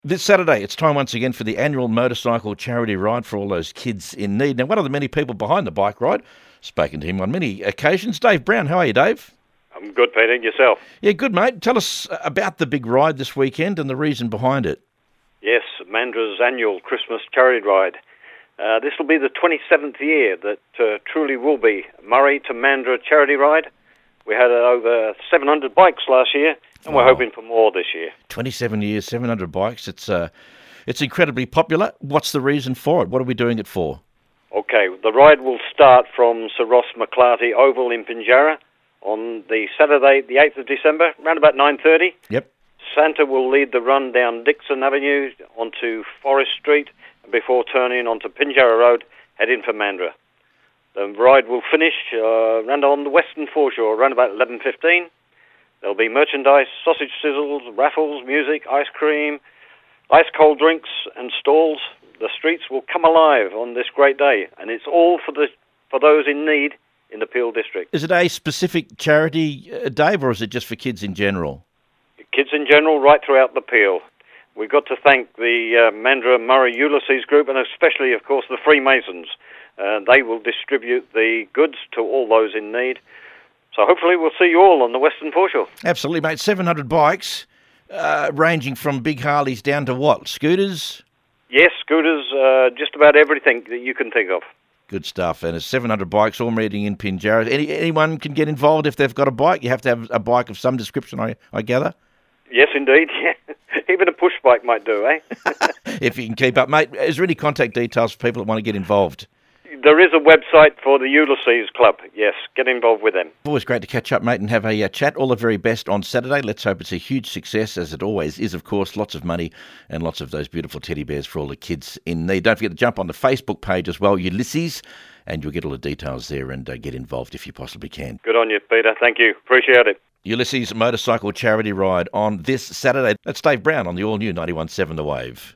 This Saturday, it's time once again for the annual motorcycle charity ride for all those kids in need. Now, one of the many people behind the bike ride, spoken to him on many occasions, Dave Brown. How are you, Dave? I'm good, Peter. And yourself? Yeah, good, mate. Tell us about the big ride this weekend and the reason behind it. Yes, Mandra's annual Christmas charity ride. This will be the 27th year that truly will be Murray to Mandra charity ride. We had over 700 bikes last year, and we're hoping for more this year. 27 years, 700 bikes. It's incredibly popular. What's the reason for it? What are we doing it for? Okay, the ride will start from Sir Ross McClarty Oval in Pinjarra on the Saturday, the 8th of December, around about 9:30. Yep. Santa will lead the run down Dixon Avenue onto Forest Street before turning onto Pinjarra Road, heading for Mandra. The ride will finish around on the western foreshore around about 11:15. There'll be merchandise, sausage sizzles, raffles, music, ice cream, ice-cold drinks and stalls. The streets will come alive on this great day, and it's all for those in need in the Peel district. Is it a specific charity, Dave, or is it just for kids in general? Kids in general, right throughout the Peel. We've got to thank the Mandra Murray Ulysses group, and especially, of course, the Freemasons. They will distribute the goods to all those in need. So hopefully we'll see you all on the Western Foreshore. Absolutely, mate. 700 bikes, ranging from big Harleys down to what? Scooters? Yes, scooters, just about everything that you can think of. Good stuff. And it's 700 bikes all meeting in Pinjarra. Anyone can get involved if they've got a bike? You have to have a bike of some description, I gather? Yes, indeed. Yeah. Even a push bike might do, eh? If you can keep up. Mate, is there any contact details for people that want to get involved? There is a website for the Ulysses Club. Yes, get involved with them. Always great to catch up, mate, and have a chat. All the very best on Saturday. Let's hope it's a huge success, as it always is, of course. Lots of money and lots of those beautiful teddy bears for all the kids in need. Don't forget to jump on the Facebook page as well, Ulysses, and you'll get all the details there and get involved if you possibly can. Good on you, Peter. Thank you. Appreciate it. Ulysses Motorcycle Charity Ride on this Saturday. That's Dave Brown on the all-new 91.7 The Wave.